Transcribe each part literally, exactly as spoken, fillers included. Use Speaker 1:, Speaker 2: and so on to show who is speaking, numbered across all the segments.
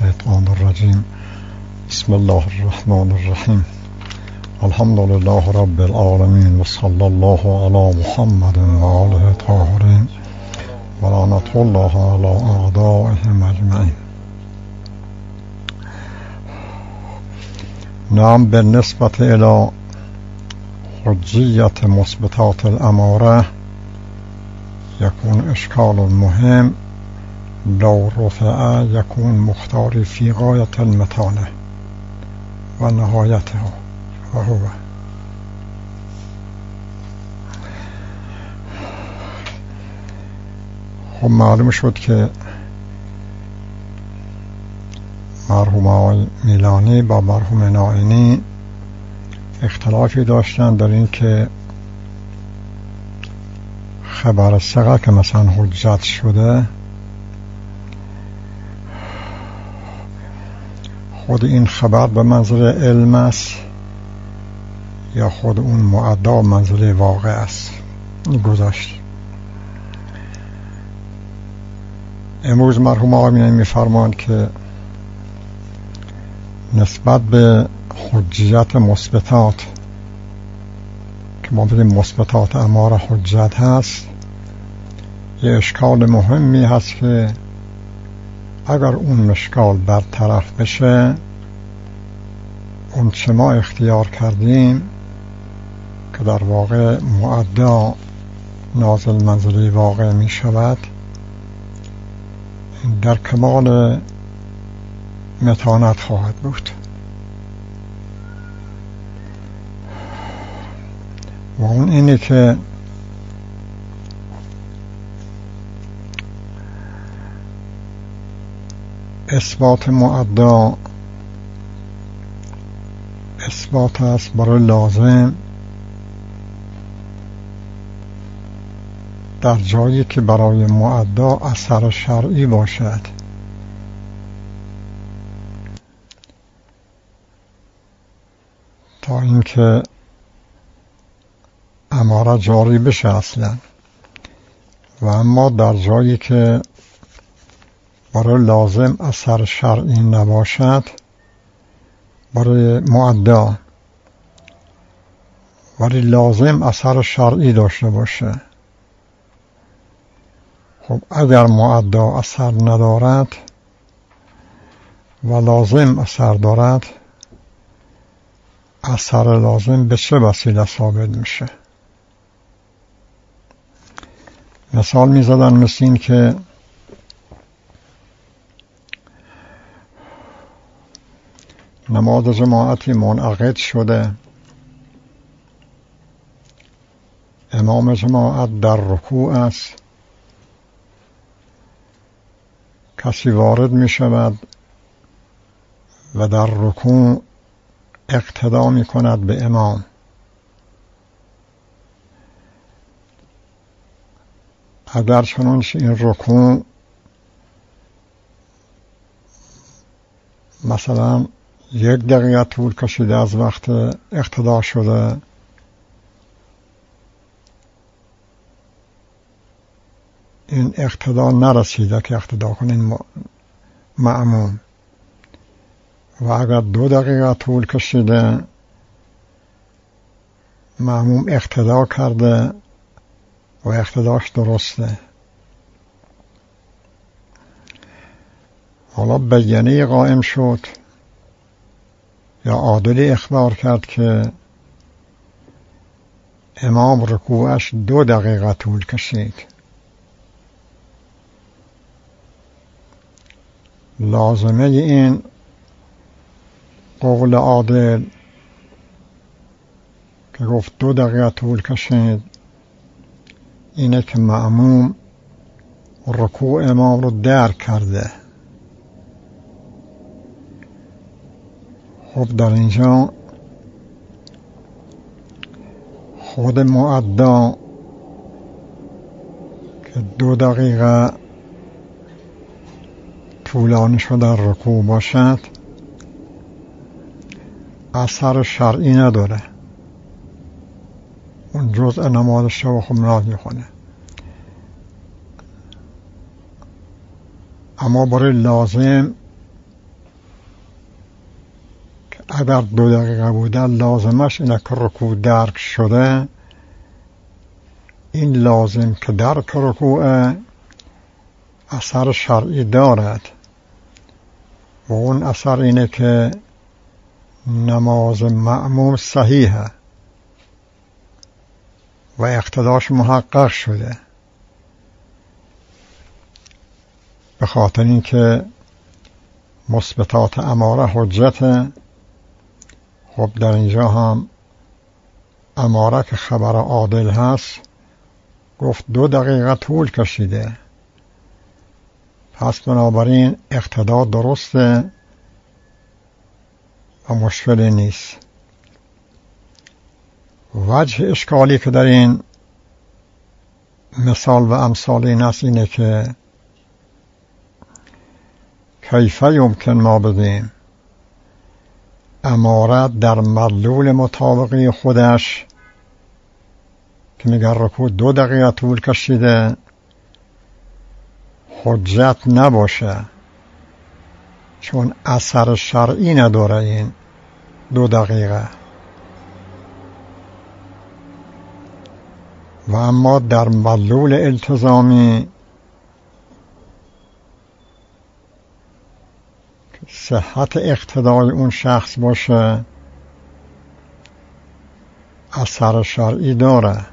Speaker 1: الشيطان الرجيم. بسم الله الرحمن الرحيم. الحمد لله رب العالمين، وصلى الله على محمد وآله الطاهرين، ولعنة الله على أعدائهم أجمعين. نعم، بالنسبة إلى حجية مثبتات الأمارة يكون إشكال مهم لو رفع يكون مختار في غاية المتانة ونهايته، وهو خب معلوم شد که مرحوم آقای میلانی با مرحوم نائینی اختلافی داشتن در این که خبر ثقه که مثلا حجت شده، خود این خبر به منزله علم است یا خود اون معدا منزله واقع است. گذاشت. امروز مرحوم آقای میلانی میفرمایند که نسبت به حجیت مثبتات که ما بگیم مثبتات اماره حجت هست، یه اشکال مهمی هست که اگر اون اشکال برطرف بشه، اون چه ما اختیار کردیم که در واقع معدا نازل منزله واقع می شود، در کمال متانت خواهد بود. و اون اینه که اثبات معدا اثبات است برای لازم در جایی که برای معدا اثر شرعی باشد. تا اینکه اماره جاری بشه اصلا. و اما در جایی که برای لازم اثر شرعی نباشد، برای معدا، ولی لازم اثر شرعی داشته باشه، خب اگر معدا اثر ندارد و لازم اثر دارد، اثر لازم به چه وسیله ثابت میشه؟ مثال میزدن مثل این که نماز جماعتی منعقد شده، امام جماعت در رکوع است، کسی وارد می شود و در رکوع اقتدا می کند به امام. اگر چنانچه این رکوع مثلا یک دقیقه طول کشیده از وقت اقتدا شده، این اقتدا نرسیده که اقتدا کنین مأموم، و اگر دو دقیقه طول کشیده مأموم اقتدا کرده و اقتداش درسته، حالا بیانیه قائم شد یا عادلی اخبار کرد که امام رکوعش دو دقیقه طول کشید، لازمه این قول عادل که گفت دو دقیقه طول کشید اینه که مأموم رکوع امام رو درک کرده. خب در اینجا خود معدا که دو دقیقه طولانی شده در رکوع باشد، اثر شرعی نداره، اون جزء نماز شب خب نمیخونه. اما برای لازم اگر دو دقیقه بوده لازمش اینه که رکوع درک شده. این لازم که درک رکوع اثر شرعی دارد و اون اثر اینه که نماز مأموم صحیحه و اقتداش محقق شده، به خاطر اینکه مثبتات اماره حجت. خب در اینجا هم اماره که خبر عادل هست گفت دو دقیقه طول کشیده، پس بنابراین اقتدا درسته و مشکلی نیست. وجه اشکالی که در این مثال و امثال این است اینه که کیفه یمکن ما بدیم امارت در مدلول مطابقی خودش که میگن رکوع دو دقیقه طول کشیده حجت نباشه، چون اثر شرعی نداره این دو دقیقه. و اما در مدلول التزامی صحت اقتدای اون شخص باشه اثر شرعی داره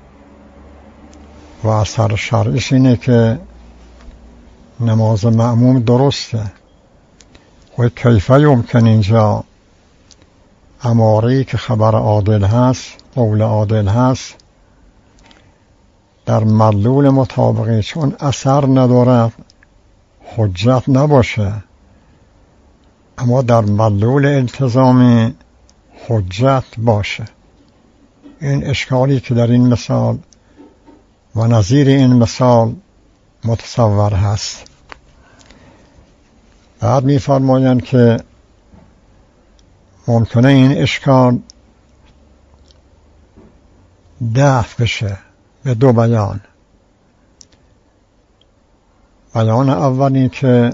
Speaker 1: و اثر شرعیش اینه که نماز مأموم درسته. و کیفه یمکن اینجا اماره‌ای که خبر عادل هست، قول عادل هست، در مدلول مطابقی چون اثر ندارد حجت نباشه، اما در مدلول التزامی حجت باشه. این اشکالی که در این مثال و نظیر این مثال متصور هست. بعد می فرمایند که ممکنه این اشکال دفع بشه به دو بیان. بیان اولی که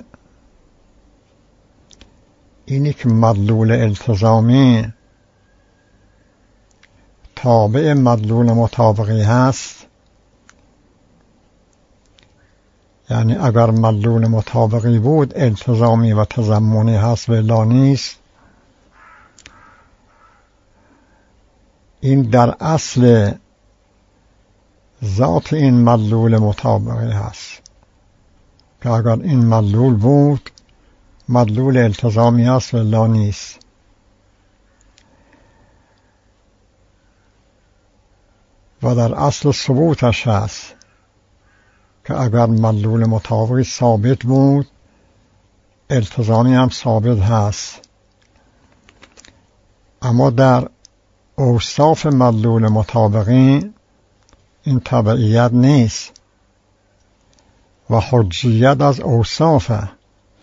Speaker 1: اینی که مدلول التزامی تابع مدلول مطابقی هست، یعنی اگر مدلول مطابقی بود التزامی و تضمنی هست و الا نیست. این در اصل ذات این مدلول مطابقی هست که اگر این مدلول بود مدلول التزامی هست و الا نیست. و در اصل ثبوتش هست که اگر مدلول مطابقی ثابت بود التزامی هم ثابت هست. اما در اوصاف مدلول مطابقی این تبعیت نیست و حجیت از اوصافه.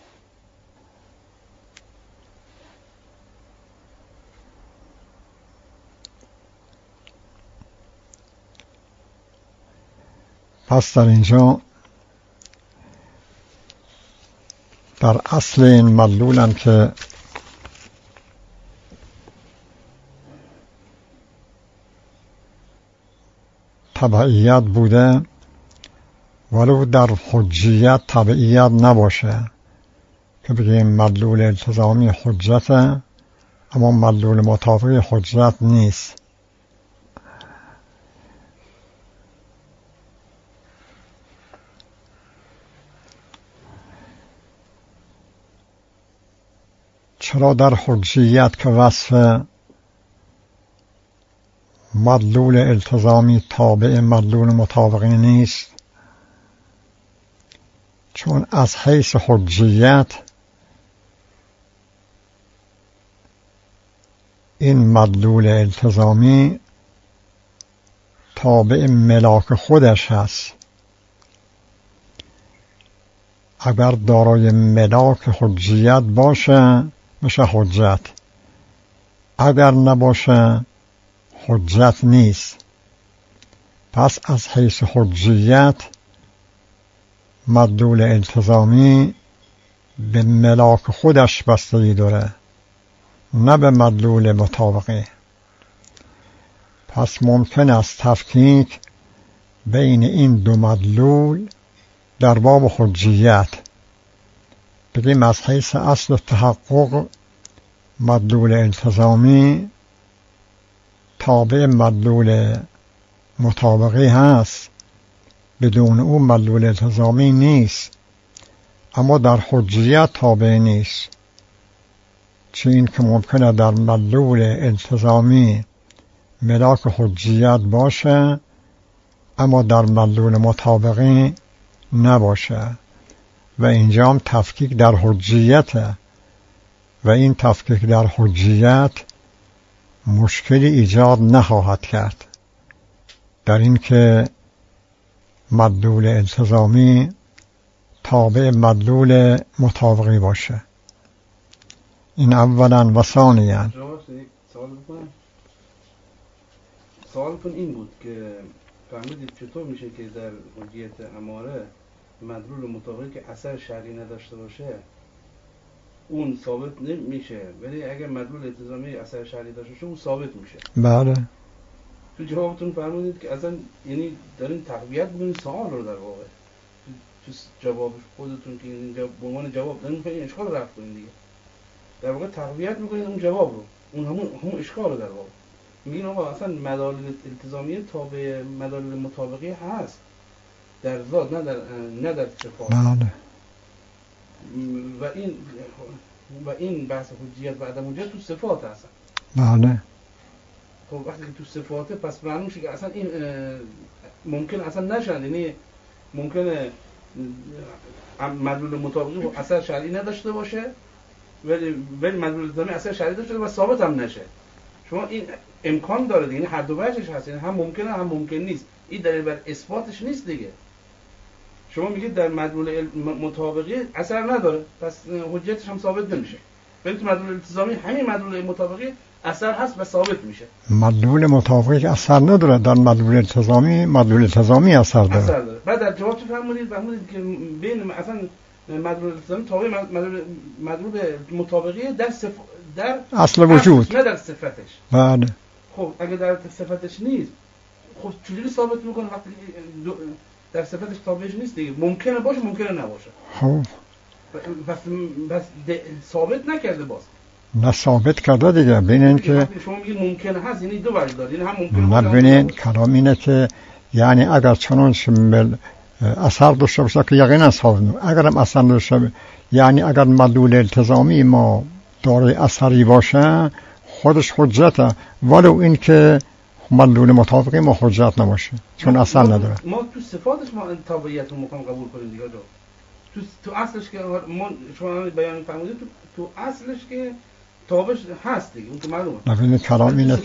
Speaker 1: پس در اینجا در اصل این مدلولن که تبعیت بوده، ولو در حجیت تبعیت نباشه که بگیم مدلول التزامی حجته اما مدلول مطابقی حجت نیست. چرا در حجیت که وصف مدلول التزامی تابع مدلول مطابقی نیست؟ چون از حیث حجیت این مدلول التزامی تابع ملاک خودش هست. اگر دارای ملاک حجیت باشه میشه حجت، اگر نباشه حجت نیست. پس از حیث حجیت مدلول التزامی به ملاک خودش بستگی داره نه به مدلول مطابقه. پس ممکن است تفکیک بین این دو مدلول در باب حجیت بگیم از حیث اصل تحقق مدلول التزامی تابع مدلول مطابقی هست، بدون اون مدلول التزامی نیست، اما در حجیت تابع نیست. چه این که ممکنه در مدلول التزامی ملاک حجیت باشه اما در مدلول مطابقی نباشه و اینجا هم تفکیک در حجیته و این تفکیک در حجیت مشکلی ایجاد نخواهد کرد در این که مدلول التزامی تابع مدلول مطابقی باشه. این اولا و ثانیاً
Speaker 2: سوالتون این بود که فهمیدید چطور میشه که در حجیت اماره مدلول مطابقی که اثر شرعی نداشته باشه اون ثابت نمیشه، ولی اگر مدلول التزامی اثر شرعی داشته باشه اون ثابت میشه.
Speaker 1: بله.
Speaker 2: تو جوابتون فرمودید که اصلا یعنی دارین تقویت میکنین سوال رو در واقع تو جواب خودتون که اینجا به عنوان جواب دارین میخواین اشکال رفت کنین دیگه، در واقع تقویت میکنین اون جواب رو، اون همون همون اشکال رو در واقع میگین آقا اصلا مدلول التزامی تابع مدلول مطابقی هست در ذات نه در نه در صفات.
Speaker 1: بله.
Speaker 2: و این و این بحث حجیت و عدم حجیت تو صفات هستن.
Speaker 1: بله.
Speaker 2: خب وقتی که تو صفاته پس معلوم میشه که اصلا این ممکن اصلا نشن، یعنی ممکنه مدلول مطابقی و اثر شرعی نداشته باشه ولی ولی مدلول التزامی اثر شرعی داشته باشه و ثابت هم نشه. شما این امکان داره دیگه، یعنی هر دو وجهش هست، یعنی هم ممکنه هم ممکن نیست. این دلیل بر اثباتش نیست دیگه. شما میگید در مدلول مطابقی اثر نداره پس حجیتش هم ثابت نمیشه، ولی تو مدلول التزامی همین مدلول مطابقی اثر هست و ثابت میشه.
Speaker 1: مدلول مطابقی که اثر نداره در مدلول التزامی مدلول التزامی اثر داره.
Speaker 2: اثر داره. بعد در جواب چه فرمودید؟ فرمودید که بین اصلا مدلول التزامی تابع مدلول مدلول مطابقی در صف... در
Speaker 1: اصل وجود
Speaker 2: نه در صفتش.
Speaker 1: بله.
Speaker 2: خب اگه در صفتش نیست خب چجوری ثابت میکنه وقتی دو... در صفتش تابعش نیست دیگه؟ ممکنه باشه ممکنه نباشه.
Speaker 1: خب
Speaker 2: بس بس ثابت نکرده باز.
Speaker 1: نه ثابت کرده دیگه. ببینید که
Speaker 2: شما میگید ممکنه هست، یعنی دو وجه داره، یعنی هم ممکنه.
Speaker 1: نه ببینید کلام اینه که یعنی اگر چنان شمل اثر داشته باشه که یقینا ثابت میشه، اگر هم اثر داشته یعنی اگر مدلول التزامی ما داره اثری باشه خودش حجته، ولو این که مدلول مطابقی ما حجت نباشه چون اثر نداره.
Speaker 2: ما تو صفاتش ما تابعیت رو مقام قبول کنیم دیگه. تو تو اصلش که ما شما بیان فرمودید تو تو اصلش که تابعش هست دیگه، اون که معلومه.
Speaker 1: ببینید کلام اینه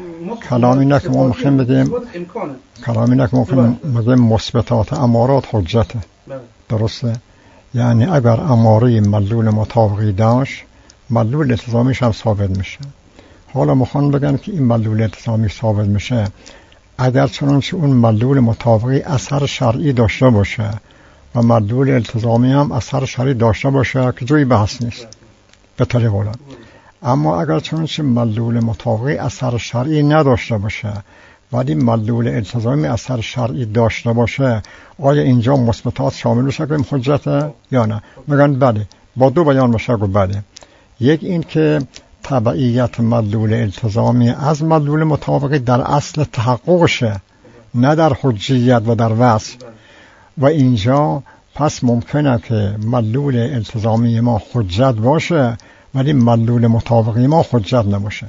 Speaker 1: کلام اینه که ما میخوایم بگیم کلام اینه که ما میخوایم بگیم مثبتات امارات حجته. درسته؟ یعنی اگر اماره مدلول مطابقی داشت مدلول التزامیش هم ثابت میشه. حالا میخوان بگن که این مدلول التزامی ثابت میشه اگر چنانچه اون مدلول مطابقی اثر شرعی داشته باشه و مدلول التزامی هم اثر شرعی داشته باشه که جوی بحث نیست به طریق اولاد. اما اگر چنانچه مدلول مطابقی اثر شرعی نداشته باشه ولی مدلول التزامی اثر شرعی داشته باشه آیا اینجا مثبتات شامل میشه که حجته یا نه؟ میگن بله. با دو بیان میشه گفت بله. یک این که تبعیت مدلول التزامی از مدلول مطابقی در اصل تحققشه نه در حجیت و در وصف، و اینجا پس ممکنه که مدلول التزامی ما حجت باشه ولی مدلول مطابقی ما حجت نباشه.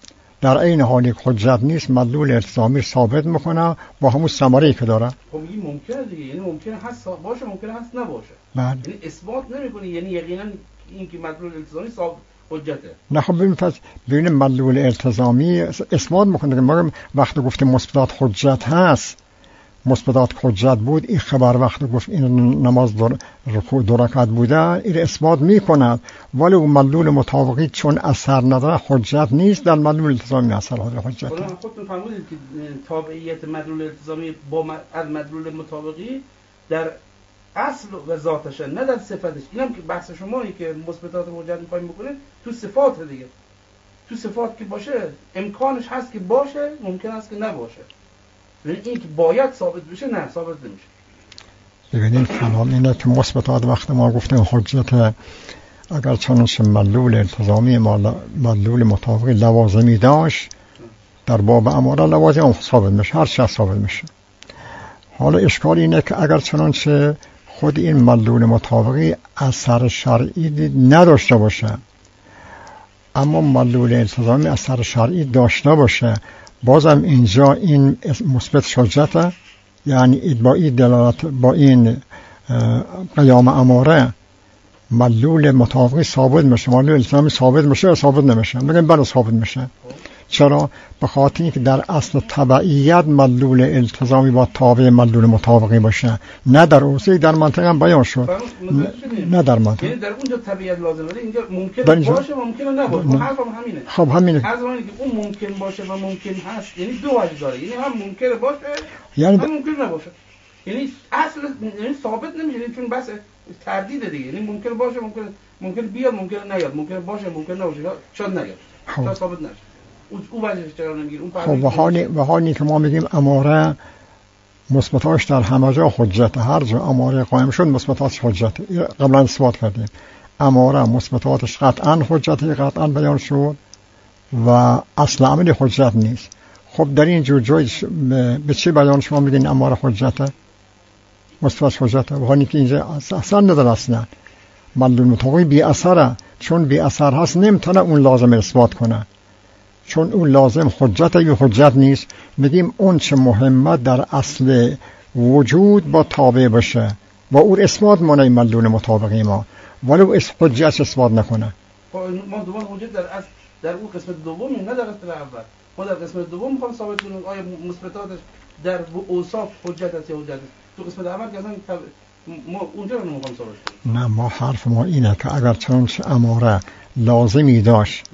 Speaker 1: در این حالی که حجت نیست مدلول التزامی ثابت میکنه با همون ثمره‌ای که داره.
Speaker 2: خب این ممکنه دیگه، یعنی ممکنه هست باشه ممکنه هست نباشه.
Speaker 1: بله.
Speaker 2: یعنی اثبات نمیکنه، یعنی یقینا این که مدلول التزامی ثابت حجته.
Speaker 1: نه خب ببین پس ببین مدلول التزامی اثبات میکنه که ما وقتی گفتیم مثبتات حجت هست مثبتات حجت بود، این خبر وقتی گفت این نماز در رکوع دو رکعت بوده این اثبات میکند، ولی اون مدلول مطابقی چون اثر نداره حجت نیست. در مدلول التزامی اثر داره حجت.
Speaker 2: حالا خودتون فرمودید که تابعیت مدلول التزامی با از مدلول مطابقی در اصل و ذاتشه نه در صفتش. اینم که بحث شمایی که مثبتات حجت می‌خوایم بکنید تو صفات دیگه. تو صفات که باشه امکانش هست که باشه، ممکن است که نباشه. یعنی این که باید ثابت بشه، نه ثابت نمیشه.
Speaker 1: ببینید کلام اینه که مثبتات وقت ما گفتیم حجت، اگر چنانچه مدلول التزامی ما مدلول مطابقی لوازمی داشت، در باب اماره لوازم ثابت میشه، هر چیز ثابت میشه. حالا اشکال اینه که اگر چنانچه خود این مدلول مطابقی اثر شرعی نداشته باشه، اما مدلول التزامی اثر شرعی داشته باشه، بازم اینجا این مثبت حجته، یعنی با این دلالت، با این قیام اماره مدلول مطابقی ثابت میشه، مدلول التزامی ثابت میشه یا ثابت نمیشه؟ بگیم بله ثابت میشه. چرا؟ به خاطر اینکه در اصل تبعیت مدلول التزامی با تابع مدلول مطابقی باشه، نه در اوصی در منطقه هم بیان شد، نه در منطقه.
Speaker 2: یعنی در اونجا تبعیت لازم داره، اینجا ممکنه باشه ممکنه نباشه.
Speaker 1: نه.
Speaker 2: حرفم همینه.
Speaker 1: خب همینه.
Speaker 2: هر زمانی که اون ممکن باشه و ممکن هست، یعنی دو وجه داره، یعنی هم ممکنه باشه،
Speaker 1: یعنی
Speaker 2: هم ممکن نباشه. یعنی اصل یعنی ثابت نمیشه، یعنی چون بس تردید دیگه، یعنی ممکن باشه، ممکن ممکن بیاد، ممکن نیاد، ممکن باشه، ممکن نباشه، شاید نیاد، شاید ثابت نشه. او وجهش چرا نمیگیر؟ اون
Speaker 1: خب به حالی به حالی که ما میگیم اماره مثبتاش در همه جا حجت، هر جا اماره قائم شد مثبتاش حجت، قبلا اثبات کردیم. اماره مثبتاتش قطعا حجتی، قطعا بیان شد و اصل عملی حجت نیست. خب در این جور جای به چه بیان شما میگین اماره حجته، مثبت حجته؟ به حالی که اینجا اصلا نداره، اصلا مدلول مطابقی بی اثره، چون بی اثر هست نمیتونه اون لازم اثبات کنه، چون اون لازم حجت یا حجت نیست. میگیم اون چه مهمه در اصل وجود با تابع باشه و اون اثبات مانع مدلول مطابقی ما، ولو اس حجت اثبات نکنه.
Speaker 2: ما دوباره حجت در اصل در اون قسمت دومی، نه در قسمت اول. ما در قسمت دوم میخوام ثابت کنیم آیا مثبتاتش در اوصاف حجت است یا حجت است. تو قسمت اول که اصلا ما اونجا رو نمیخوام ثابت کنیم. نه،
Speaker 1: ما حرف ما اینه که اگر چنانچه اماره لازمی داشت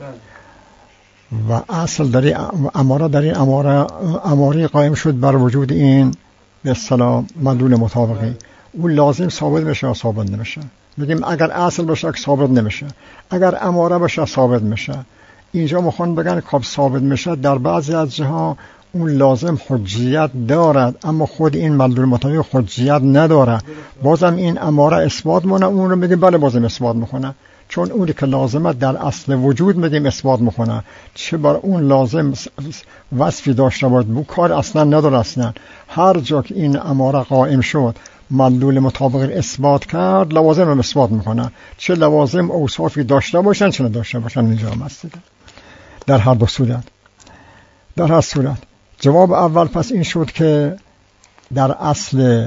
Speaker 1: و اصل در این اماره در این اماره اماری قائم شد بر وجود این به اصطلاح مدلول مطابقی، اون لازم ثابت بشه یا ثابت نمیشه؟ میگیم اگر اصل باشه ثابت نمیشه، اگر اماره باشه ثابت میشه. اینجا میخوان بگن که ثابت میشه در بعضی از جاها اون لازم حجیت دارد، اما خود این مدلول مطابق حجیت نداره، بازم این اماره اثبات مونه، اون رو میگه بله بازم اثبات میکنه، چون اونی که لازمه در اصل وجود میگیم اثبات میکنه. چه بر اون لازم وصفی داشته باید، بو کار اصلا نداره. اصلا هر جا که این اماره قائم شد مدلول مطابق اثبات کرد، لوازم هم اثبات میکنه، چه لوازم اوصافی داشته باشن چه نداشته باشن. اینجا هم هست در هر دو صورت. در هر صورت جواب اول پس این شد که در اصل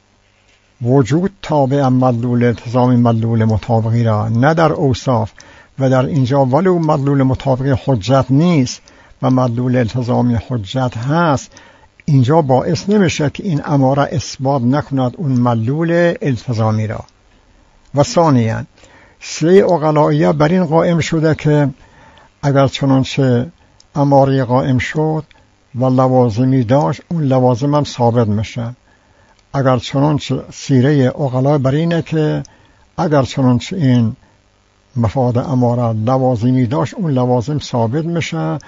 Speaker 1: وجود تابع مدلول التزامی مدلول مطابقی را، نه در اوصاف. و در اینجا ولو مدلول مطابقی حجت نیست و مدلول التزامی حجت هست، اینجا باعث نمیشه که این اماره اثبات نکند اون مدلول التزامی را. و ثانیاً سه عقلائیه بر این قائم شده که اگر چنانچه اماره قائم شد و لوازمی داشت، اون لوازم هم ثابت میشه. اگر چنانچه سیره عقلا بر اینه که اگر چنانچه این مفاد اماره لوازمی داشت، اون لوازم ثابت میشه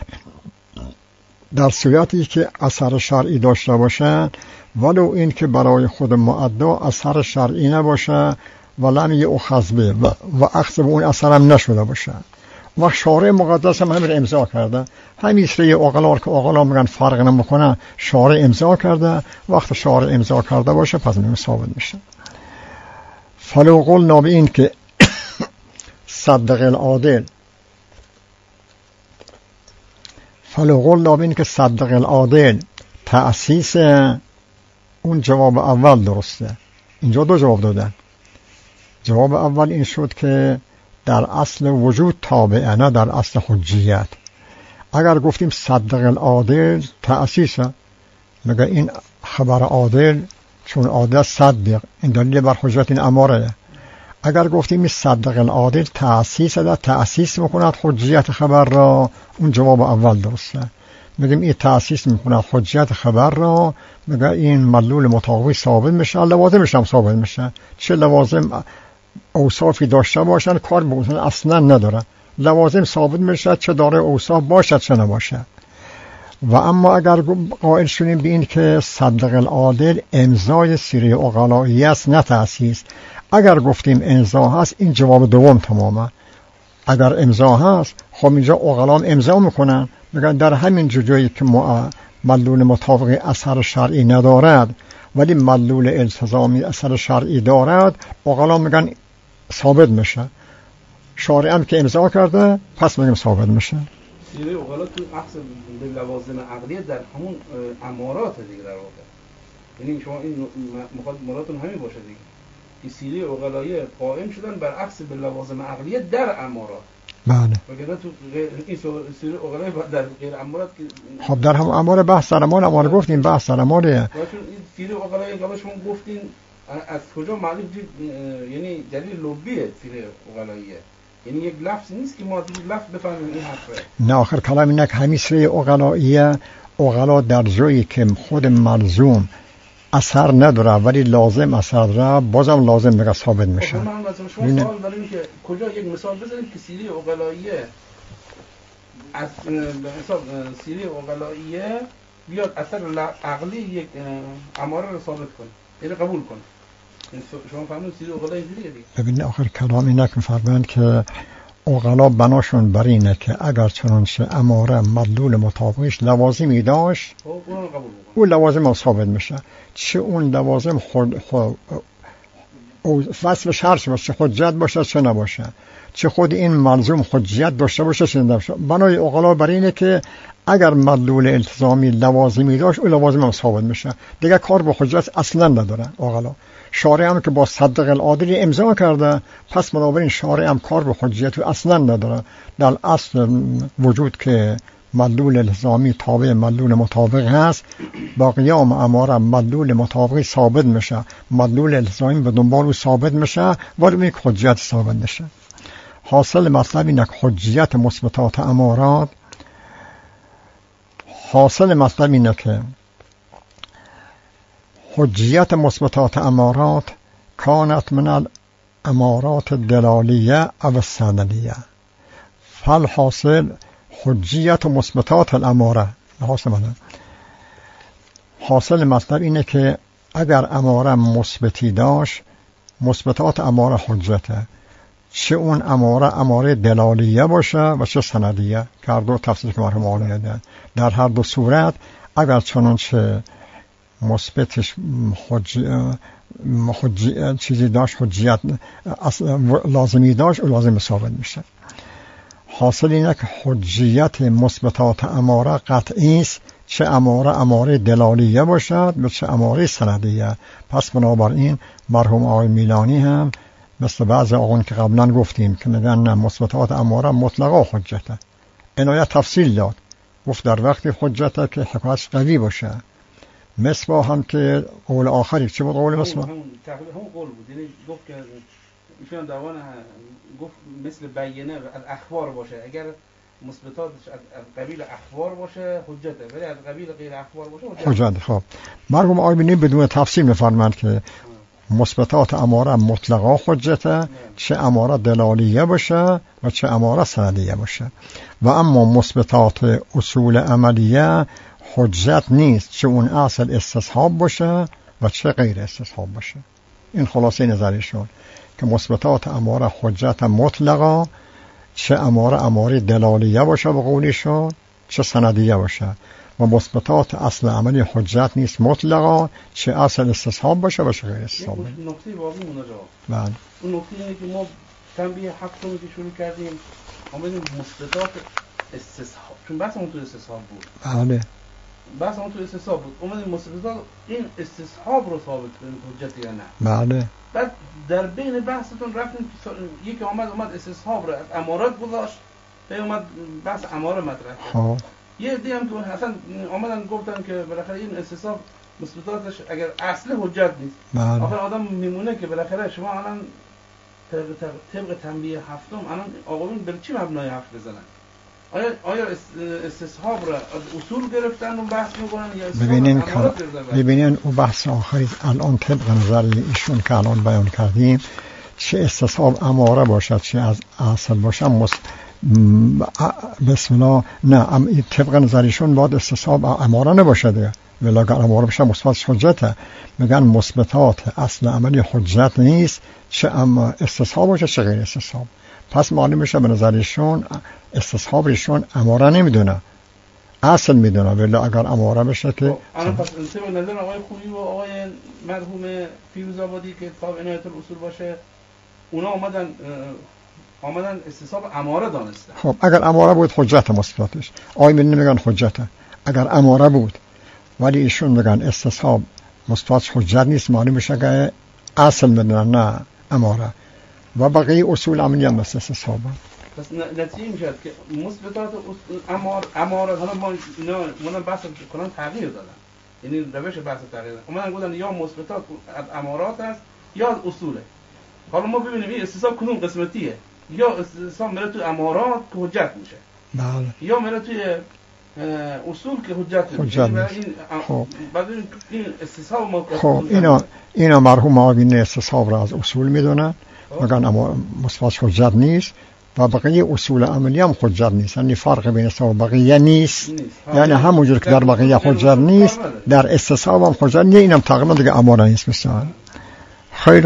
Speaker 1: در صورتی که اثر شرعی داشته باشه، ولو این که برای خود معدا اثر شرعی نباشه ولم یؤخذ به و اخذ به اون اثر هم نشده باشه. و شارع مقدس هم همین امضا کرده، همین سری عقلا که عقلا میگن فرق نمیکنه، شارع امضا کرده، وقت شارع امضا کرده باشه پس نمی ثابت میشه. فلو قلنا به این که صدق العادل فلو قلنا به این که صدق العادل تأسیس اون جواب اول درسته. اینجا دو جواب دادن. جواب اول این شد که در اصل وجود تابعه، نه در اصل حجیت. اگر گفتیم صدق العادل تأسیسه، مگه این خبر عادل چون عادل صدق، این دلیل بر حجت این اماره. اگر گفتیم صدق العادل تأسیسه، در تأسیس میکند حجیت خبر را، اون جواب اول درسته. میگیم این تأسیس میکند حجیت خبر را، مگه این مدلول مطابقی ثابت میشه، لوازمش هم ثابت میشه. چه لوازم اوصافی داشته باشن کار به اصلا نداره، لوازم ثابت میشه، چه داره اوصاف باشد چه نباشد. و اما اگر قائل شدیم به این که صدق العادل امضای سیره عقلایی است نه تأسیس، اگر گفتیم امضا هست این جواب دوم تماما. اگر امضا هست خب اینجا عقلام امضا میکنن، میگن در همین جایی که مدلول مطابق اثر شرعی ندارد ولی مدلول التزامی اثر شرعی دارد، عقلام میگن ثابت میشه. شارع هم که امضا کرده پس میگم ثابت میشه.
Speaker 2: سیره عقلا تو اخذ به لوازم عقلیه در همون امارات دیگه در واقع، یعنی شما این مخاطب مرادتون همین باشه دیگه که سیره عقلایه قائم شدن بر عکس به لوازم عقلیه در امارات.
Speaker 1: بله.
Speaker 2: وگرنه تو این سیره عقلایه در غیر امارات که
Speaker 1: خب در هم اماره بحث در اماره اماره گفتیم بحث در اماره.
Speaker 2: این سیره عقلایه قبل شما گفتین از کجا معلوم یعنی دلیل لبیه سیره عقلایه، یعنی یک لفظ نیست که ما دیگه لفظ بفهمیم این حرفه. نه
Speaker 1: آخر کلام اینه که همین سیره عقلایه عقلا در جایی که خود ملزوم اثر نداره ولی لازم اثر داره بازم لازم میگه ثابت میشه.
Speaker 2: خب من لازم شما سوال داریم که کجا یک مثال بزنیم که سیره عقلاییه از به حساب سیره عقلاییه بیاد اثر عقلی یک اماره رو ثابت کنه، یعنی قبول کنه. شما فهمید سیره عقلاییه اینجوریه دیگه.
Speaker 1: ببینید آخر کلام اینه که فرمایند که عقلا بناشون بر اینه که اگر چنانچه اماره مدلول مطابقش لوازمی داشت اون لوازم هم ثابت میشه، چه اون لوازم خود خود فصل شرط باشه، حجت باشه چه نباشه، چه خود این ملزوم حجت داشته باشه چه نباشه. بنای عقلا بر اینه که اگر مدلول التزامی لوازمی داشت اون لوازم هم ثابت میشه، دیگه کار با حجت اصلا نداره عقلا. شارع هم که با صدق العادل امضا کرده پس بنابراین شارع هم کار به حجیت اصلا نداره. در اصل وجود که مدلول الزامی تابع مدلول مطابق هست، با قیام اماره مدلول مطابقی ثابت میشه، مدلول الزامی به دنبال او ثابت میشه ولی این حجیت ثابت میشه. حاصل مطلب اینه که حجیت مثبتات امارات حاصل مطلب اینه که حجیت مثبتات امارات کانت من الامارات دلالیه او سندیه، فالحاصل حجیت مثبتات الاماره. حاصل مطلب حاصل مطلب اینه که اگر اماره مثبتی داشت مثبتات اماره حجته، چه اون اماره اماره دلالیه باشه و چه سندیه که هر دو تفسیر که مرحوم آقای دادن. در هر دو صورت اگر چنانچه مثبتش حجی... حجی... چیزی داشت حجیت لازمی داشت او لازم ثابت میشه. حاصل اینه که حجیت مثبتات اماره قطعی است، چه اماره اماره دلالیه باشد و چه اماره سندیه. پس بنابراین مرحوم آقای میلانی هم مثل بعضی آقایان که قبلا گفتیم که میگن مثبتات اماره مطلقا حجته، عنایت تفصیل داد، گفت در وقتی حجته که حکایتش قوی باشه. مصباح هم که قول آخری چه بود قول مصباح؟
Speaker 2: همون تقریبا همون قول بود، یعنی گفت که ایشون دوان گفت مثل بیانه از اخبار باشه، اگر مثبتاتش از قبیل اخبار باشه حجته ولی از قبیل غیر اخبار باشه حجته.
Speaker 1: خب مرحوم آیبینی بدون تفصیل می‌فرمایند که مثبتات اماره مطلقا حجته، چه اماره دلالیه باشه و چه اماره سندیه باشه. و اما مثبتات اصول عملیه حجت نیست، چه اون اصل استصحاب باشه و چه غیر استصحاب باشه. این خلاصه نظرشون که مثبتات اماره حجت مطلقا، چه اماره اماره دلالیه باشه به قولیشون چه سندیه باشه، و مثبتات اصل عملی حجت نیست مطلقا، چه اصل استصحاب باشه و چه غیر استصحاب باشه.
Speaker 2: نکته واقعی اونجا
Speaker 1: بله
Speaker 2: اون نکته اینه که ما تنبیه هفتم که شروع کردیم آمدیم مثبتات استصحاب، چون بحثمون تو استصحاب بود.
Speaker 1: بله
Speaker 2: بحث اون تو استصحاب بود، اومدیم مثبتات این استصحاب رو ثابت کنیم حجت یا نه.
Speaker 1: بله.
Speaker 2: بعد در بین بحثتون رفتیم یکی آمد اومد استصحاب رو از امارات گذاشت، بعد اومد بحث اماره مطرح کرد.
Speaker 1: خب
Speaker 2: یه عده هم که اصلا آمدن گفتن که بالاخره این استصحاب مثبتاتش اگر اصل حجت نیست.
Speaker 1: بله.
Speaker 2: آخر آدم میمونه که بالاخره شما الان طبق طبق تنبیه هفتم الان آقایون بر چی مبنای حرف بزنن؟ آیا آیا استصحاب را اصول گرفتن و بحث میکنن یا
Speaker 1: ببینین ببینین اون بحث آخری الان طبق نظر ایشون که الان بیان کردیم، چه استصحاب اماره باشد چه از اصل باشه بسم الله نه ام طبق نظرشون باید استصحاب اماره نباشه دیگه، ولی اگر اماره بشه مثبت حجته. میگن مثبتات اصل عملی حجت نیست، چه اما استصحاب باشه چه غیر استصحاب. پس معلوم میشه به نظرشون استصحابشون اماره نمیدونه، اصل میدونه، ولی اگر اماره بشه که
Speaker 2: الان پس طبق نظر آقای خویی و آقای مرحوم فیروزآبادی که کتاب عنایت الاصول باشه، اونا آمدن آمدن استصحاب اماره دانستن.
Speaker 1: خب اگر اماره بود حجت مثبتش، آقای میگن حجته. اگر اماره بود ولی ایشون میگن استصحاب مثبت حجت نیست، معلوم میشه که اصل میدونن نه اماره، و بقیه اصول عملی هم مثل استصحاب.
Speaker 2: پس نتیجه میشه که مثبتات امار اماره حالا ما اینا اونا بحث کنن تغییر دادن، یعنی روش بحث تغییر دادن. اونا گفتن یا مثبتات امارات است یا اصوله. حالا ما ببینیم این استصحاب کدوم قسمتیه، یا استصحاب میره تو امارات که حجت میشه،
Speaker 1: بله،
Speaker 2: یا میره توی اصول که حجت میشه. این
Speaker 1: خب
Speaker 2: بعد این استصحاب ما
Speaker 1: خب اینا اینا مرحوم آقایون استصحاب را از اصول میدونن، میگن اما مثبت حجت نیست و بقیه اصول عملی هم حجت نیست. یعنی فرق بین استصحاب بقیه نیست، یعنی همونجور که در بقیه حجت نیست در استصحاب هم حجت نیست. اینم تقریبا دیگه اماره نیست مثلا. خیر،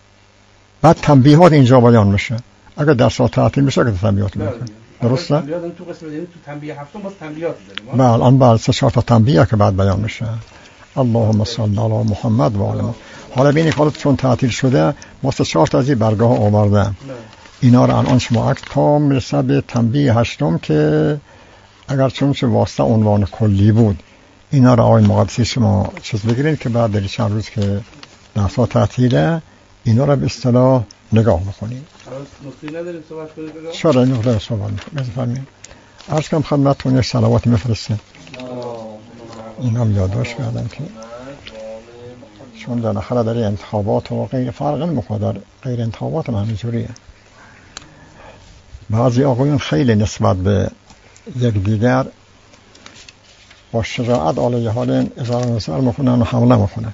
Speaker 1: بعد تنبیهات اینجا بیان میشه. اگر درس تعطیل میشه که تنبیهات میشه، درسته؟
Speaker 2: تنبیهات تو قسمت یعنی تو تنبیه هفتم باز تنبیهات داریم.
Speaker 1: بله، الان بعد سه چهار تا تنبیه که بعد بیان میشه. اللهم صل علی محمد و آل محمد. حالا ببینید حالا چون تعطیل شده ما سه چهار تا از این برگاه آوردم. اینا رو الان شما عکس تا میرسه به تنبیه هشتم که اگر چون چه واسطه عنوان کلی بود، اینا رو آقای مقدسی شما چیز بگیرید که بعد در چند روز که درس تعطیله اینا رو به اصطلاح نگاه بکنید.
Speaker 2: نکته نداریم صحبت کنید بگم؟
Speaker 1: چرا نکته صحبت می‌کنید؟ عرض کنم خدمتتون یه صلوات میفرستم. اینا هم یادداشت کردم که چون در آخر در انتخابات و غیر فرق نمی‌کنه، در غیر انتخابات هم همینجوریه. بعضی آقایون خیلی نسبت به یک دیگر با شجاعت عالیه حال اظهار نظر میکنن و حمله میکنن.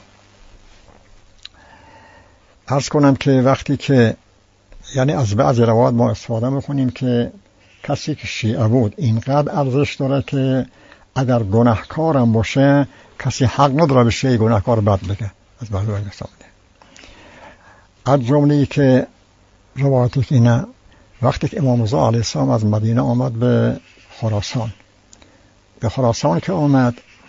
Speaker 1: عرض کنم که وقتی که یعنی از بعضی روایات ما استفاده میکنیم که کسی که شیعه بود اینقدر ارزش داره که اگر گناهکارم باشه کسی حق نداره به شیعه گناهکار بد بگه. از بعضی روایات استفاده از جمله‌ای که روایاتی که اینه وقتی که امام رضا علیه السلام از مدینه آمد به خراسان، به خراسان که آمد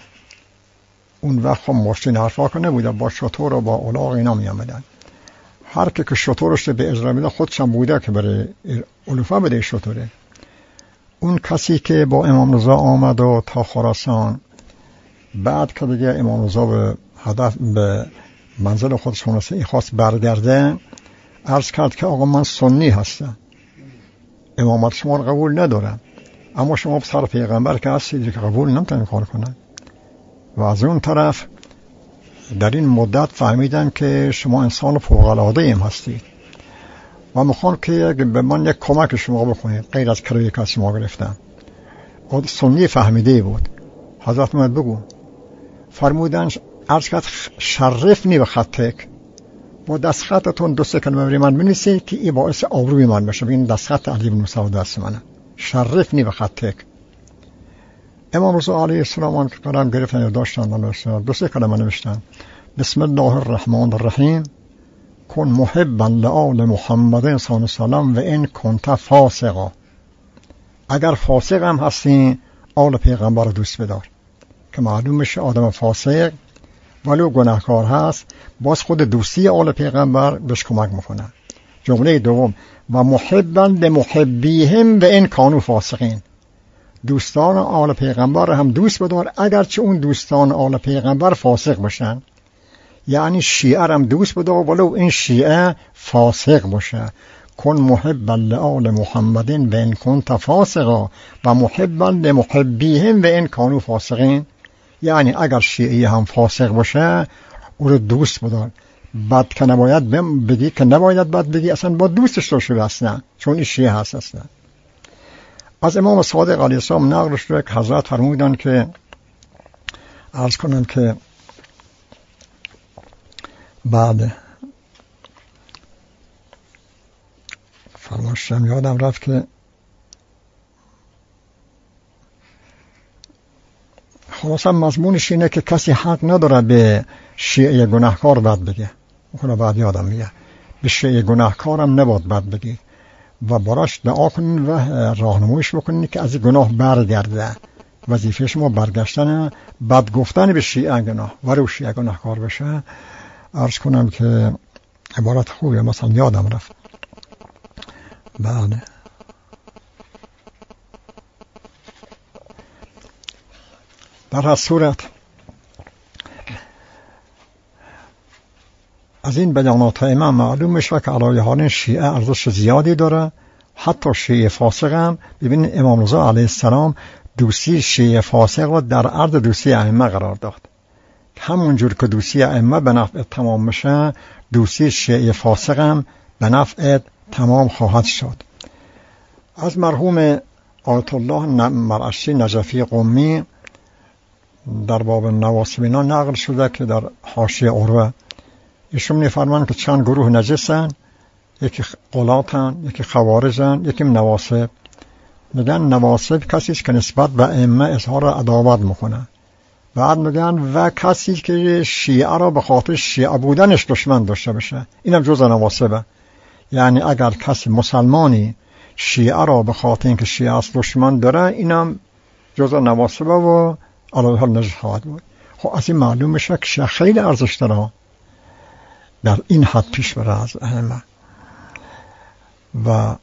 Speaker 1: اون وقت خب ماشین حرفا که نبوده، با شطور و با الاغ اینا می آمدن. هر که که شطورش به اجرا میده خودش هم بوده که برای علوفه بده شطوره. اون کسی که با امام رضا آمد و تا خراسان، بعد که دیگه امام رضا به هدف به منزل خودش رسید خواست برگرده، عرض کرد که آقا من سنی هستم، امامت شما رو قبول ندارم، اما شما سر پیغمبر که هستید که قبول نمیتونید کار کنن. و از اون طرف در این مدت فهمیدن که شما انسان فوق‌العاده ایم هستید و میخوان که به من یک کمک شما بکنید غیر از کاری که از شما گرفتم. خود سنی فهمیده بود. حضرت محمد بگو فرمودن عرض کرد شرفنی به خطک، با دست خطتون دو سه کلمه بری من بنویسید که این باعث آبروی من بشه. ببین دست خط علی بن مسعود دست منه. شرفنی به خطک. امام رضا علیه السلام که قلم گرفتن و داشتن و دو سه کلمه نوشتن: بسم الله الرحمن الرحیم کن محبا لآل محمد صلی الله علیه و و ان کنت فاسقا. اگر فاسق هم هستی آل پیغمبر رو دوست بدار. که معلوم میشه آدم فاسق ولو گناهکار هست باز خود دوستی آل پیغمبر بهش کمک میکنه. جمله دوم و محبا لمحبیهم و ان کانوا فاسقین. دوستان آل پیغمبر هم دوست بدار اگرچه اون دوستان آل پیغمبر فاسق باشن. یعنی شیعه هم دوست بدار ولو این شیعه فاسق باشه. کن محبا لآل محمد و ان کنت فاسقا و محبا لمحبیهم و ان کانوا فاسقین. یعنی اگر شیعی هم فاسق باشه او رو دوست بدار. بد که نباید بگی که نباید بد بگی، اصلا با دوستش رو شده اصلا، چون این شیعه هست اصلا. از امام صادق علیه السلام نقل شده که حضرت فرمودن که عرض کنم که بعد فرماشم یادم رفت که خلاصا مضمونش اینه که کسی حق نداره به شیعه گناهکار بد بگه. اونو بعد یادم میگه به شیعه گناهکارم نباید بد بگید و براش دعا کنین و راهنماییش بکنین که از این گناه برگرده. وظیفه شما برگشتن بد گفتن به شیعه گناه و رو شیعه گناهکار بشه. عرض کنم که عبارت خوبه، مثلا یادم رفت. بله در هر صورت از این بیانات امام معلوم میشه که علی حال شیعه ارزش زیادی داره. حتی شیعه فاسق هم ببینید امام رضا علیه السلام دوستی شیعه فاسق رو در عرض دوستی ائمه قرار داد. همونجور که دوستی ائمه به نفع تمام میشه، دوستی شیعه فاسق هم به نفع تمام خواهد شد. از مرحوم آیت الله مرعشی نجفی قمی در باب نواصب اینا نقل شده که در حاشیه عروه ایشون می‌فرمایند که چند گروه نجسن، یکی قلاتن، یکی خوارجن، یکی نواصب. میگن نواصب کسی که نسبت به ائمه اظهار عداوت میکنه. بعد میگن و کسی که شیعه را به خاطر شیعه بودنش دشمن داشته باشه، اینم جزء نواصبه. یعنی اگر کسی مسلمانی شیعه را به خاطر اینکه شیعه است دشمن داره، اینم جزء نواصبه و علیه حال نجس خواهد بود. خب از این معلوم میشه که خیلی ارزش داره در این حد پیش بره از ائمه. و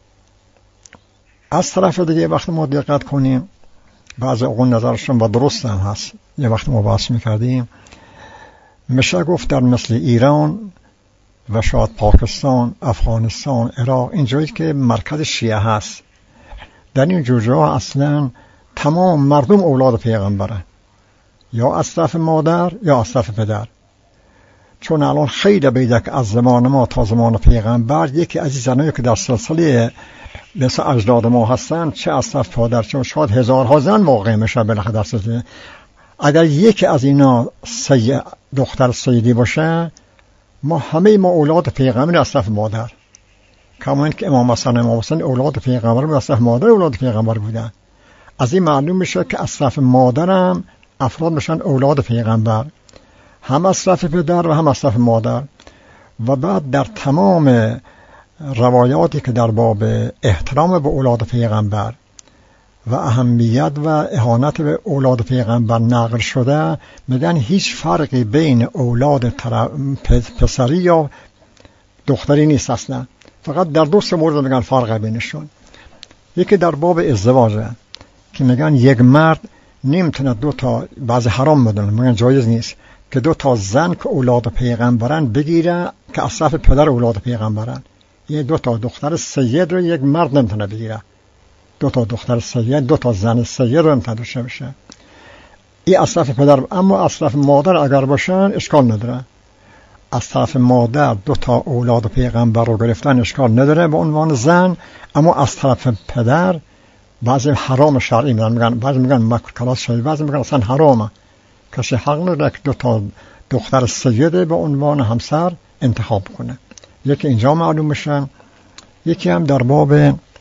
Speaker 1: از طرف دیگه وقتی ما دقت کنیم بعضی اوقات نظرشون و درست هم هست، یه وقت ما بحث میکردیم میشه گفت در مثل ایران و شاید پاکستان، افغانستان، عراق، اینجایی که مرکز شیعه هست، در این جاها اصلا تمام مردم اولاد پیغمبره، یا از طرف مادر یا از طرف پدر. چون الان خیلی بیده که از زمان ما تا زمان پیغمبر یکی از زنایی که در سلسله مثل اجداد ما هستن چه از طرف پدر چون شاید هزارها زن واقع میشه بالاخره در سلسله. اگر یکی از اینا سی دختر سیدی باشه، ما همه ما اولاد پیغمبر از طرف مادر، کما اینکه امام حسن امام حسین اولاد پیغمبر از طرف مادر اولاد پیغمبر بودن. از این معلوم میشه که از طرف مادرم افراد میشن اولاد پیغمبر، هم از طرف پدر و هم از طرف مادر. و بعد در تمام روایاتی که در باب احترام به اولاد پیغمبر و اهمیت و اهانت به اولاد پیغمبر نقل شده، میگن هیچ فرقی بین اولاد پسری یا دختری نیست اصلا، فقط در دو سه مورد میگن فرق بینشون. یکی در باب ازدواجه که میگن یک مرد نمیتونه دو تا، بعضی حرام میدونن میگن جایز نیست که دو تا زن که اولاد پیغمبرن بگیره که از طرف پدر اولاد پیغمبرن. یه دو تا دختر سید رو یک مرد نمیتونه بگیره، دو تا دختر سید، دو تا زن سید رو نمیتونه داشته باشه. این از طرف پدر. اما از طرف مادر اگر باشن اشکال نداره. از طرف مادر دو تا اولاد پیغمبر رو گرفتن اشکال نداره به عنوان زن، اما از طرف پدر بعضی حرام شرعی میگن، میگن بعضی میگن مکروه شرعی، بعضی میگن اصلا حرامه. کسی حق نداره که دو تا دختر سید به عنوان همسر انتخاب کنه. یکی اینجا معلوم میشن، یکی هم در باب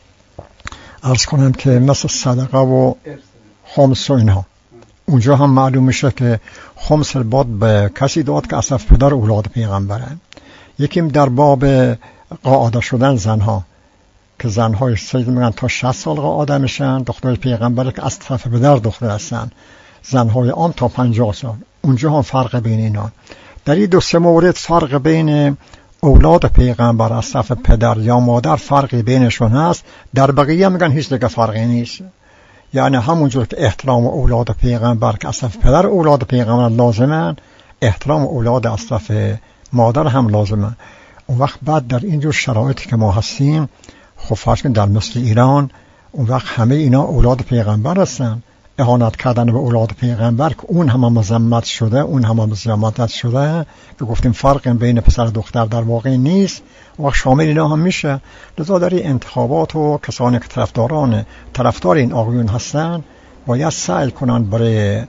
Speaker 1: عرض کنم که مثل صدقه و خمس و اینها، اونجا هم معلوم میشه که خمس باید به کسی داد که اصلا پدر اولاد پیغمبرن. یکی در باب قاعده شدن زنها که زنهای سید میگن تا شصت سال قاعده میشن، دختر پیغمبر که از طرف پدر دختر هستن، زنهای عام تا پنجاه سال. اونجا هم فرق بین اینا. در این دو سه مورد فرق بین اولاد پیغمبر از طرف پدر یا مادر فرقی بینشون هست. در بقیه میگن هیچ دیگه فرقی نیست. یعنی همونجور که احترام اولاد پیغمبر که از طرف پدر اولاد پیغمبر لازمه، احترام اولاد از طرف مادر هم لازمه. اون وقت بعد در اینجور شرایطی که ما هستیم، خب فرض کن در مثل ایران، اون وقت همه اینا اولاد پیغمبر هستن. اهانت کردن به اولاد پیغمبر که اون هم مذمت شده، اون هم مذمت شده که گفتیم فرق بین پسر و دختر در واقع نیست، و شامل اینا هم میشه. لذا در این انتخابات و کسانی که طرفداران طرفدار این آقایون هستن باید سعی کنن برای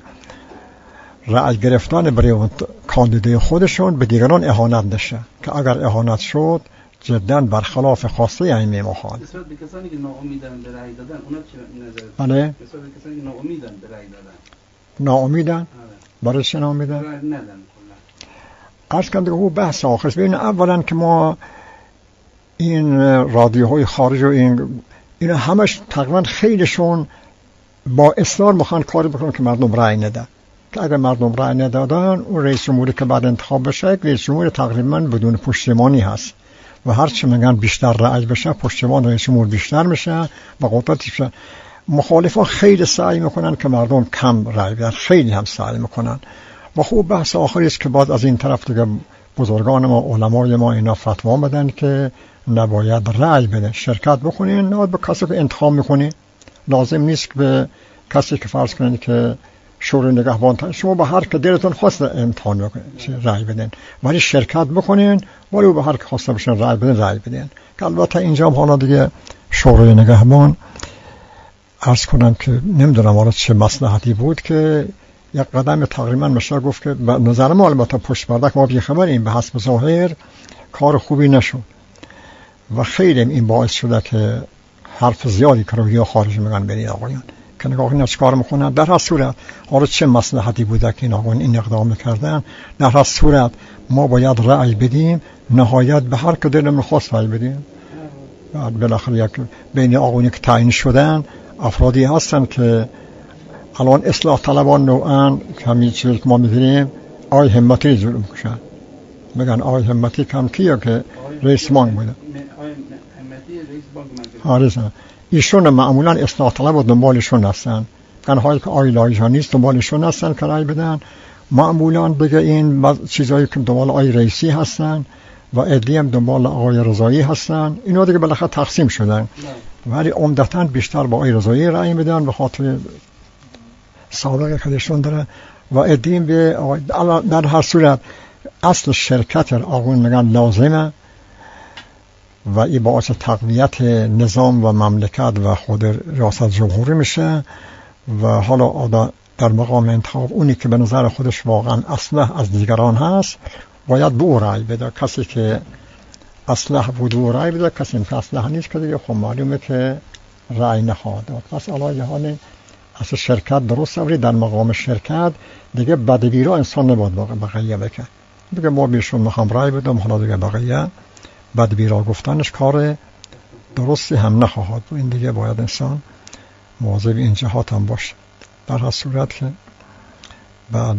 Speaker 1: رأی گرفتن برای اون کاندیدای خودشون به دیگران اهانت نشه، که اگر اهانت شد جدا برخلاف خواسته ائمه محال.
Speaker 2: نسبت به کسانی که ناامیدن به رأی دادن، اونا چه نظر؟
Speaker 1: بله.
Speaker 2: نسبت به کسانی که ناامیدن به رأی دادن،
Speaker 1: ناامیدن. برای چه ناامیدن؟ عرض کردم او بحث آخر است. ببین اولا که ما این رادیوهای خارج و این اینا همش تقریبا خیلیشون با اصرار میخوان کاری بکنن که مردم رأی ندن، که اگر مردم رأی ندادن اون رئیس جمهوری که بعد انتخاب بشه رئیس جمهور تقریبا بدون پشتیبانی هست و هر چی میگن بیشتر رأی بشه پشتیبان رئیس جمهور بیشتر میشه و قدرتش بیشتر. مخالفان خیلی سعی میکنن که مردم کم رأی بدن، خیلی هم سعی میکنن و خوب بحث آخری است که بعد از این طرف دیگه بزرگان ما علمای ما اینا فتوا بدن که نباید رأی بده، شرکت بکنین، نه به کسی که انتخاب میکنین، لازم نیست که به کسی که فرض کنین که شورای نگهبان شما به هر که دلتون خواست امتحان بکنین رأی بدین، ولی شرکت بکنین، ولی به هر که خواسته باشین رأی بدین رأی بدین. که البته اینجا حالا دیگه شورای نگهبان عرض کنم که نمیدونم حالا چه مصلحتی بود که یک قدم تقریبا میشه گفت که به نظر ما البته پشت پرده ما بی خبریم، به حسب ظاهر کار خوبی نشد و خیلی این باعث شده که حرف زیادی کرویا خارج میگن برید آقایان که نگاه اینا چیکار میکنن. در هر صورت حالا چه مصلحتی بوده که این آقایان این اقدام میکردن، در هر صورت ما باید رأی بدیم، نهایت به هر که دلمون خواست رأی بدیم. بعد بالاخره یک بین آقایانی که تعیین شدن افرادی هستن که الان اصلاح طلبان نوعاً همین چیزی که ما می‌بینیم آقای همتی ظلم می‌کنن، میگن آقای همتی کم کیه که رئیس بانک بوده،
Speaker 2: آقای همتی رئیس بانک
Speaker 1: مرکزی. آره ایشون معمولاً اصلاح طلب و دنبالشون هستن، کن حالی که آقای لایجا نیست دنبالشون هستن که رأی بدن. معمولاً دیگه این چیزایی که دنبال آقای رئیسی هستن و عدلی هم دنبال آقای رضایی هستن، اینا دیگه بالاخره تقسیم شدن، ولی عمدتاً بیشتر با آقای رضایی رأی میدن به خاطر سابقه کدشون داره و ادیم به در هر صورت اصل شرکت آقایون میگن لازمه و این باعث تقویت نظام و مملکت و خود ریاست جمهوری میشه و حالا آدم در مقام انتخاب اونی که به نظر خودش واقعا اصلح از دیگران هست باید به او رأی بده. کسی که اصلح بود او رأی بده، کسی که اصلح نیست که دیگه خب معلومه که رأی نخواهد داد. پس علاوه حال اصل شرکت درست ولی در مقام شرکت دیگه بدبیرا انسان نباید بقیه بکن دیگه ما بیشون میخوام رأی بدم، حالا دیگه بقیه بدبیرا گفتنش کار درستی هم نخواهد بود. این دیگه باید انسان مواظب این جهات هم باشه. در هر صورت که بعد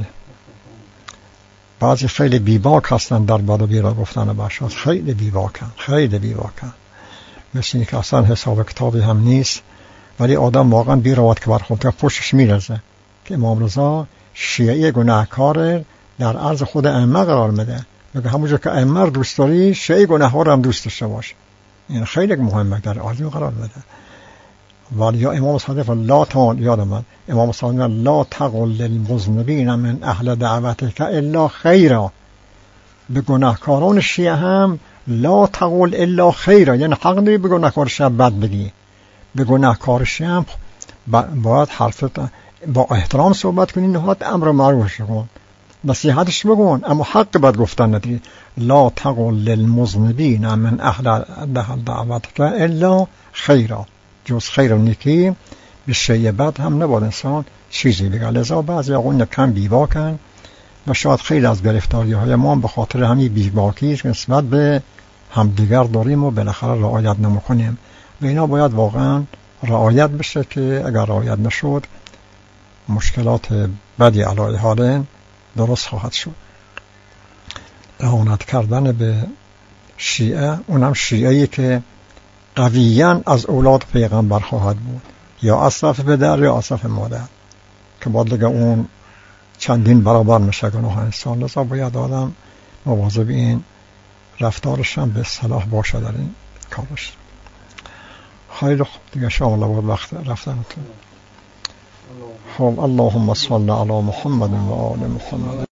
Speaker 1: بعضی خیلی بیباک هستن در بدبیرا گفتن باشد، خیلی بیباکن خیلی بیباکن مثل اینکه اصلا حساب کتابی هم نیست، ولی آدم واقعا بی‌رواد که برخورد که پشتش میرزه که امام رضا شیعی گناهکار در عرض خود ائمه قرار میده، میگه همونجا که ائمه رو دوست داری شیعی گناهکار هم دوست داشته باش. این خیلی مهمه در عالم قرار میده. ولی یا امام صادق لا تا یادم من امام صادق لا تقل للمذنبین من اهل دعوتک الا خیرا، به گناهکاران شیعه هم لا تقل الا خیرا، یعنی حق نداری به گناهکارش بد بگی، به گناهکارش هم باید حرفت با احترام صحبت کنی، نهایت امر معروفش کن، نصیحتش بگون، اما حق بد گفتن نداری. لا تقل للمذنبین من اهل دعوتک الا خیرا، جز خیر و نیکی به شیء بد هم نباید انسان چیزی بگه. لذا بعضی آقایون کم بیباکن و شاید خیلی از گرفتاری های ما به خاطر همین بیباکی نسبت به همدیگر داریم و بالاخره رعایت نمی‌کنیم و اینا باید واقعا رعایت بشه که اگر رعایت نشد مشکلات بدی علیه حال درست خواهد شد. اهانت کردن به شیعه، اونم شیعه‌ای که قویاً از اولاد پیغمبر خواهد بود، یا از طرف پدر یا از طرف مادر، که بعد دیگه اون چندین برابر میشه گناه انسان. لذا باید آدم مواظب این رفتارش هم به صلاح باشه در این کارش. خیلی خوب دیگه شامل بود وقت رفتنتون. خب اللهم صل علی محمد و آل محمد.